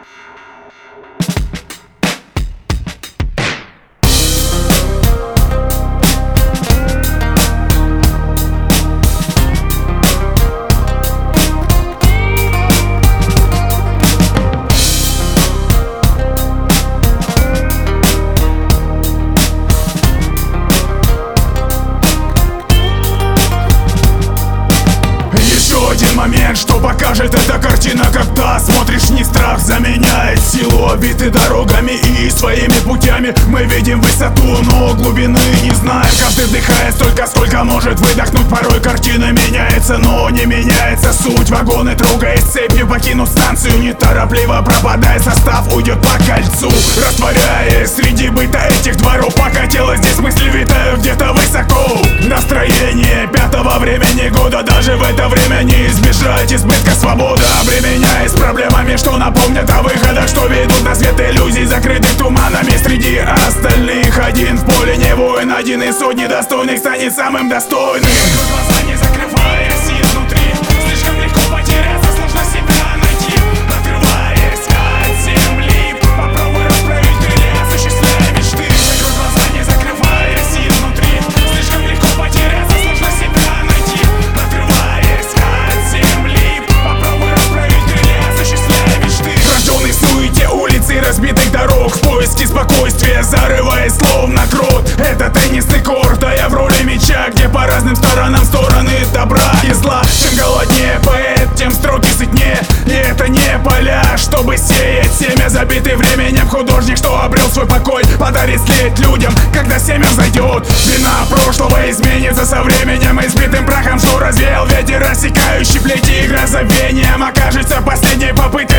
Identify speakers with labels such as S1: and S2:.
S1: Один момент, что покажет эта картина, когда смотришь, не страх заменяет силу. Обиты дорогами и своими путями мы видим высоту, но глубины не знаем. Каждый вдыхает столько, сколько может выдохнуть. Порой картина меняется, но не меняется суть. Вагоны, трогаясь цепью, покинут станцию. Неторопливо пропадая, состав уйдет по кольцу, растворяясь среди быта этих дворов. Пока тело здесь, мысли витают где-то высоко. Настроение пятого времени года, даже в это время не избежать избытка свободы, обременяясь проблемами, что напомнят о выходах, что ведут на свет иллюзий, закрытых туманами. Среди остальных один в поле не воин, один из сотни достойных станет самым достойным. Глаза не закрывая, сил внутри, слишком легко потеряться, сложно себя найти. Отрываясь от земли, попробуй расправить крылья, осуществляя мечты. Закрой глаза, не закрывая, сил внутри, слишком легко потеряться, сложно себя найти. Отрываясь от земли, попробуй расправить крылья, осуществляя мечты. Рожденный в суете улицы разбитых дорог, в поиске спокойствия, зарываясь словно крот. Это теннисный корт, а я в роли мяча, где по разным сторонам стороны добра и зла. Чем голоднее поэт, тем строки сытнее. И это не поля, чтобы сеять семя, забитый временем художник, что обрел свой покой, подарит след людям, когда семя взойдет. Вина прошлого изменится со временем, избитым прахом, что развеял ветер, рассекающий плети грозовением. Окажется последней попыткой